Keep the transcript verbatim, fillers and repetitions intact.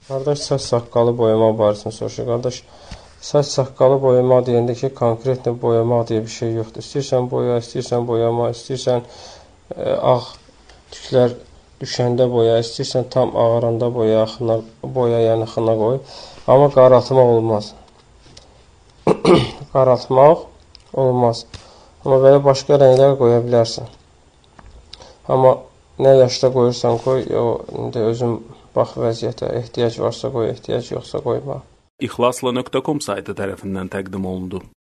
Qardaş, saç saqqalı boyamaq barəsində soruşur. Qardaş, saç saqqalı boyamaq deyəndə ki, konkretlə boyamaq deyə bir şey yoxdur. İstəyirsən boya, istəyirsən boyama, istəyirsən ə, ağ tüklər düşəndə boya, istəyirsən tam ağaranda boya, axına, boya yəni xına qoy. Amma qaraltmaq olmaz. Qaraltmaq olmaz. Amma belə başqa rənglər qoya bilərsən. Amma nə yaşda qoyursan qoy, o, indi özün bax vəziyyətə, ehtiyac varsa qoy, ehtiyac yoxsa qoyma. İxlasla nöqtə com saytı tərəfindən təqdim olundu.